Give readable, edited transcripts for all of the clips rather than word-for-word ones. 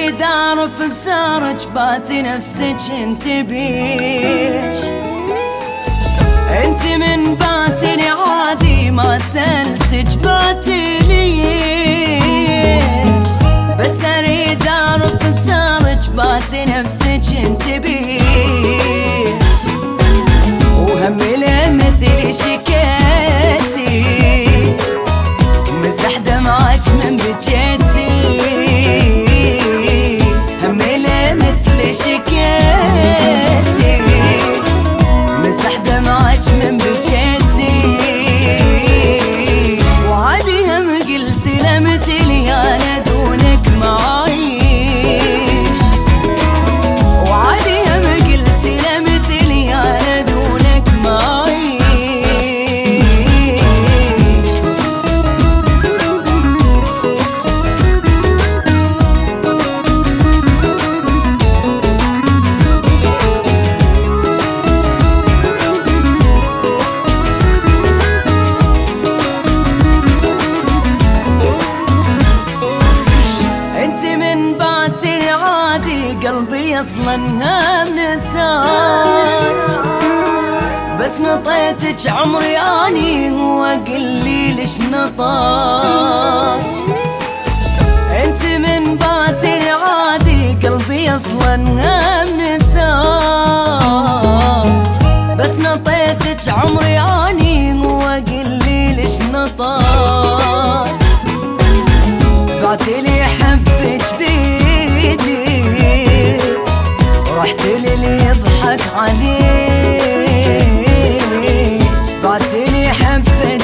اريد اعرف بسارج باتي نفسك انت بيش. انت من باتني عادي ما سألتك باتي ليش، بس اريد اعرف بسارج باتي نفسك انت بيش. وهمي لمثلي شكيتي مسح دمعك من بجيتي، همي لمثلي شكيتي مسح دمعك من بجيتي. وعادي هم قلت لمثلي انا دونك معايش، وعادي هم قلت لمثلي انا دونك معايش. قلبي اصلا هم نساك، بس نطيتك عمري اني وقلي ليش نطاك. انت من باتني عادي قلبي اصلا هم نساك، بس نطيتك عمري اني وقلي ليش نطاك. بعتلي حبك بيدي رحت للي يضحك عليك، بعتلي حبت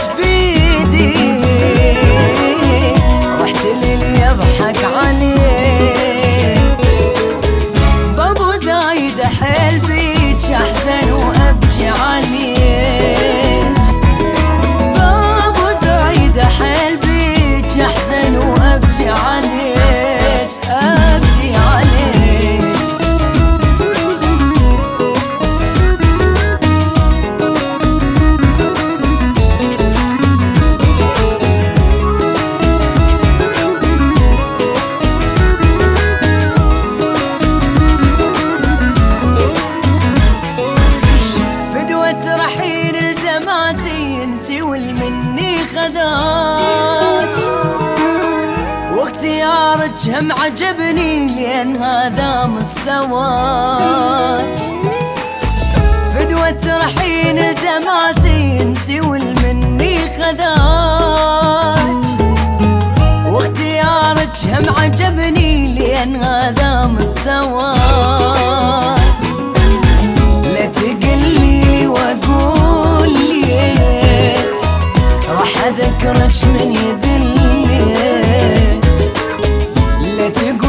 بيديك رحت للي يضحك عليك. بابو زايد حيل بيك احزن وابكي عليك، بابو زايد حيل بيك احزن وابكي عليك، ابكي عليك. رحيل الجماتي انتي والمني خذاك، واختيارك هم عجبني لان هذا مستواك. فدوة رحيل الجماتي انتي والمني خذاك، واختيارك هم عجبني لان هذا مستواك. لا تقلي واقول ليك راح اذكرك من يذلك، لا تقول